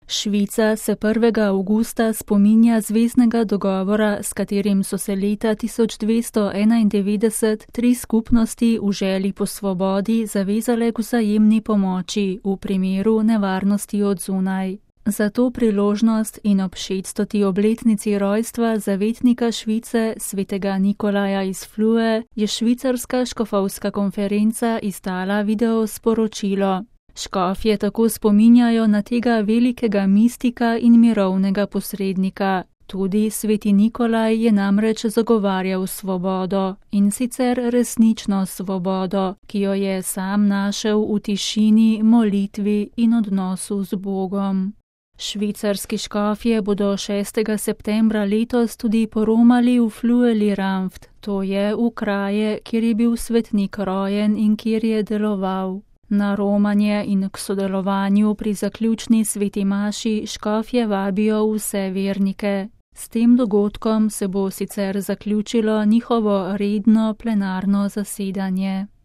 Švica se 1. avgusta spominja zveznega dogovora, s katerim so se leta 1291 tri skupnosti v želji po svobodi zavezale k vzajemni pomoči v primeru nevarnosti od zunaj. Za to priložnost in ob 600. obletnici rojstva zavetnika Švice, svetega Nikolaja iz Flue, je švicarska škofovska konferenca izdala video sporočilo. Škofje tako spominjajo na tega velikega mistika in mirovnega posrednika. Tudi sveti Nikolaj je namreč zagovarjal svobodo, in sicer resnično svobodo, ki jo je sam našel v tišini, molitvi in odnosu z Bogom. Švicarski škofje bodo 6. septembra letos tudi poromali v Flue-li-Ranft, to je v kraje, kjer je bil svetnik rojen in kjer je deloval. Na romanje in k sodelovanju pri zaključni sveti maši škofje vabijo vse vernike. S tem dogodkom se bo sicer zaključilo njihovo redno plenarno zasedanje.